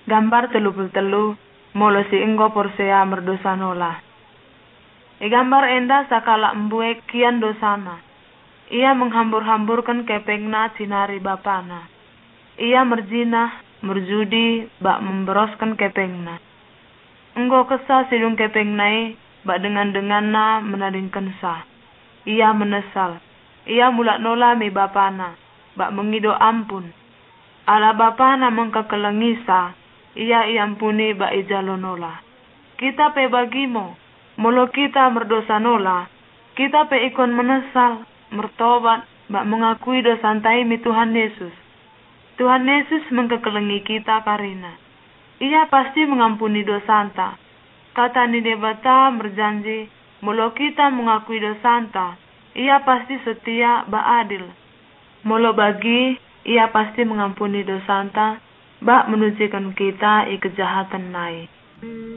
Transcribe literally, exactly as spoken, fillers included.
Gambar telu puluh telu, molo si enggo porsea merdosa nola. I gambar enda sakala embuek kian dosana. Ia menghambur-hamburkan kepengna cinari bapana. Ia merjinah, merjudi, bak memberoskan kepengna. Enggo kesah sidung kepengnai, bak dengan-denganna menadingkan sah. Ia menesal. Ia mulak nola mi bapana, bak mengido ampun. Ala bapana mengkekelengisa, ia iampuni bak ijalo nola. Kita pe bagimo, molo kita merdosa nola, kita pe ikon menesal, mertobat, bak mengakui dosantai mi Tuhan Yesus. Tuhan Yesus mengkekelengi kita karina. Ia pasti mengampuni dosanta. Kata ni debata berjanji, molo kita mengakui dosanta, ia pasti setia bak adil. Molo bagi, ia pasti mengampuni dosanta, bak menucikan kita i kejahatan nai.